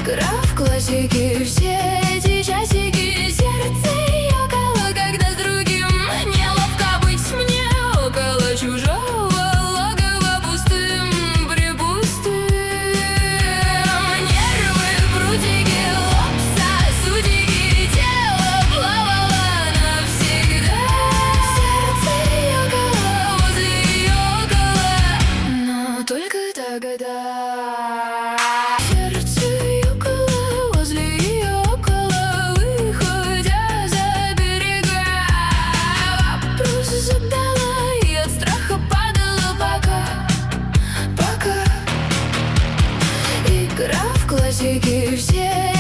Игра в классики, все эти часики. Сердце ёкало, когда с другим. Неловко быть мне около чужого логова пустым, припустым. Нервы, прутики, лопса, судики. Тело плавало навсегда. Сердце ёкало возле около, но только тогда. Сердце ёкало возле и около, выходя за берега. Вопрос задала и от страха падала пока. Игра в классики, все